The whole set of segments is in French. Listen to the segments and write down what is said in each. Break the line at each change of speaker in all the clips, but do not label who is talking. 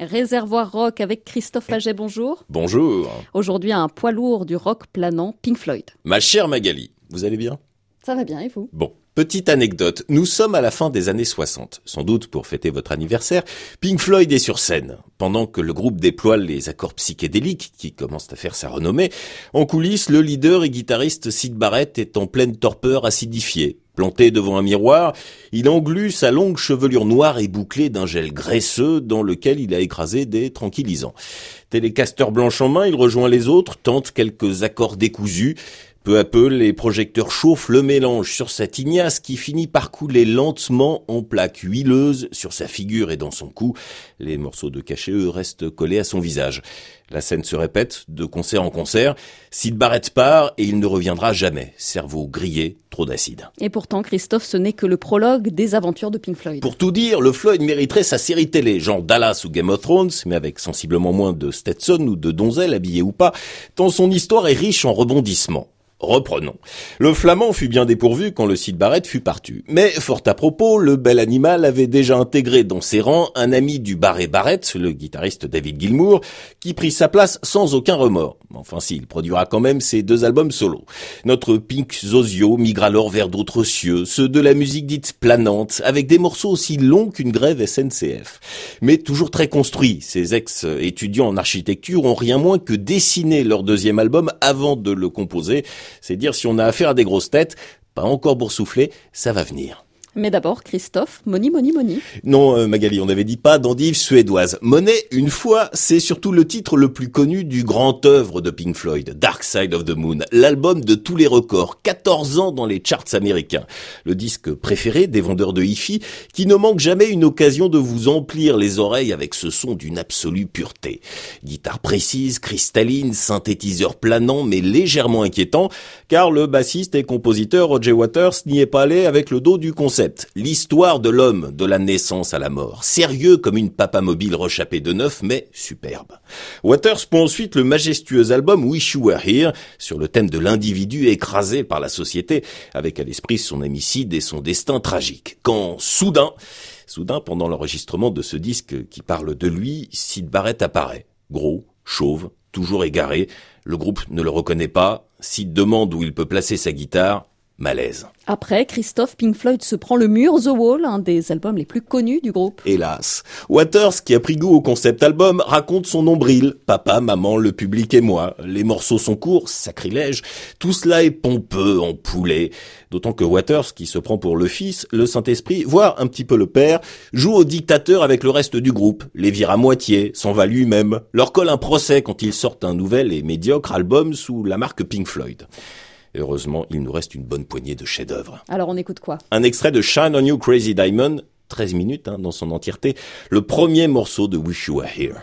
Réservoir rock avec Christophe Aget, bonjour.
Bonjour.
Aujourd'hui, un poids lourd du rock planant, Pink Floyd.
Ma chère Magali, vous allez bien ?
Ça va bien, et vous ?
Bon, petite anecdote. Nous sommes à la fin des années 60. Sans doute pour fêter votre anniversaire, Pink Floyd est sur scène. Pendant que le groupe déploie les accords psychédéliques qui commencent à faire sa renommée, en coulisses, le leader et guitariste Syd Barrett est en pleine torpeur acidifiée. Planté devant un miroir, il englue sa longue chevelure noire et bouclée d'un gel graisseux dans lequel il a écrasé des tranquillisants. Télécaster blanche en main, il rejoint les autres, tente quelques accords décousus. Peu à peu, les projecteurs chauffent le mélange sur sa tignasse qui finit par couler lentement en plaques huileuses sur sa figure et dans son cou. Les morceaux de cachet, eux, restent collés à son visage. La scène se répète, de concert en concert. Syd Barrett part et il ne reviendra jamais. Cerveau grillé, trop d'acide.
Et pourtant, Christophe, ce n'est que le prologue des aventures de Pink Floyd.
Pour tout dire, le Floyd mériterait sa série télé, genre Dallas ou Game of Thrones, mais avec sensiblement moins de Stetson ou de donzelles, habillés ou pas, tant son histoire est riche en rebondissements. Reprenons. Le Flamand fut bien dépourvu quand le Syd Barrett fut partu. Mais, fort à propos, le bel animal avait déjà intégré dans ses rangs un ami du Barret Barrett, le guitariste David Gilmour, qui prit sa place sans aucun remords. Enfin si, il produira quand même ses 2 albums solo. Notre Pink Zozio migre alors vers d'autres cieux, ceux de la musique dite planante, avec des morceaux aussi longs qu'une grève SNCF. Mais toujours très construits, ces ex-étudiants en architecture ont rien moins que dessiné leur 2e album avant de le composer. C'est dire si on a affaire à des grosses têtes, pas encore boursouflé, ça va venir.
Mais d'abord, Christophe, Money, Money, Money.
Non, Magali, on avait dit pas d'endive suédoise. Money, une fois, c'est surtout le titre le plus connu du grand œuvre de Pink Floyd, Dark Side of the Moon, l'album de tous les records, 14 ans dans les charts américains. Le disque préféré des vendeurs de hi-fi, qui ne manque jamais une occasion de vous emplir les oreilles avec ce son d'une absolue pureté. Guitare précise, cristalline, synthétiseur planant mais légèrement inquiétant, car le bassiste et compositeur Roger Waters n'y est pas allé avec le dos du concept. L'histoire de l'homme, de la naissance à la mort. Sérieux comme une papa mobile rechappée de neuf, mais superbe. Waters pond ensuite le majestueux album Wish You Were Here, sur le thème de l'individu écrasé par la société, avec à l'esprit son ami Sid et son destin tragique. Quand soudain, pendant l'enregistrement de ce disque qui parle de lui, Syd Barrett apparaît. Gros, chauve, toujours égaré. Le groupe ne le reconnaît pas. Sid demande où il peut placer sa guitare. Malaise.
Après, Christophe, Pink Floyd se prend le mur, The Wall, un des albums les plus connus du groupe.
Hélas. Waters, qui a pris goût au concept album, raconte son nombril. Papa, maman, le public et moi. Les morceaux sont courts, sacrilège. Tout cela est pompeux, en poulet. D'autant que Waters, qui se prend pour le fils, le Saint-Esprit, voire un petit peu le père, joue au dictateur avec le reste du groupe, les vire à moitié, s'en va lui-même, leur colle un procès quand ils sortent un nouvel et médiocre album sous la marque Pink Floyd. Heureusement, il nous reste une bonne poignée de chefs-d'œuvre.
Alors on écoute quoi ?
Un extrait de Shine on You Crazy Diamond, 13 minutes dans son entièreté, le premier morceau de Wish You Were Here.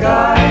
sky.